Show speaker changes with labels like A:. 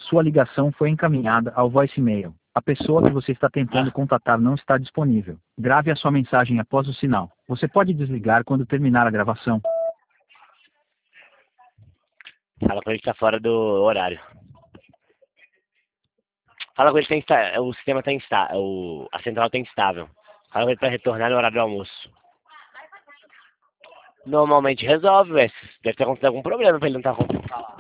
A: Sua ligação foi encaminhada ao voicemail. A pessoa que você está tentando contatar não está disponível. Grave a sua mensagem após o sinal. Você pode desligar quando terminar a gravação.
B: Fala com ele que tá fora do horário. Fala com ele que o sistema tá instável, a central tá instável. Fala com ele pra retornar no horário do almoço. Normalmente resolve, velho. Deve ter acontecido algum problema pra ele não estar conseguindo falar.